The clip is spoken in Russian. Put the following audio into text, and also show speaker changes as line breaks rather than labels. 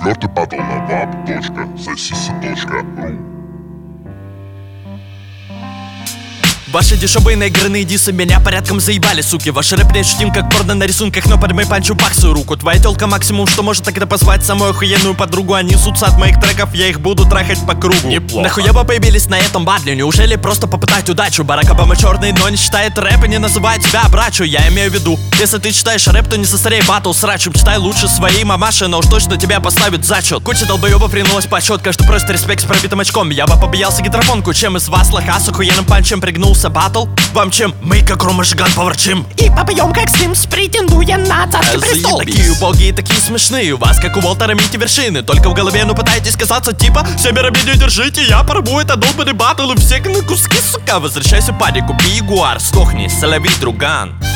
Четвертый батл на vap.sosisi.ru.
Ваши дешевые наигранные дисы меня порядком заебали, суки. Ваш рэп не ощутим, как порно на рисунках, но под мой панчу баксую руку. Твоя тёлка максимум, что может, так это позвать самую охуенную подругу. Они сутся от моих треков, я их буду трахать по кругу.
Неплохо.
Нахуя вы появились на этом батле? Неужели просто попытать удачу? Барак Обама черный, но не считает рэп и не называет тебя брачу. Я имею в виду, если ты читаешь рэп, то не состарей батл срачу. Читай лучше своей мамаши, но уж точно тебя поставят зачет. Куча долбоёбов ринулась почет, каждый просит респект с пробитым очком. Я бы побоялся гидрофонку, чем из вас лоха с охуенным панчем пригнулся батл. Вам чем? Мы как Рома Жиган поворчим
И попьем как Симс, претендуя на царский престол.
Такие убогие, такие смешные. У вас как у Уолтера Митти вершины. Только в голове, ну пытаетесь казаться типа семеро видео держите, я порву это долбанный батл и всех на куски, сука. Возвращайся, парень, купи ягуар, сдохни, солови, друган.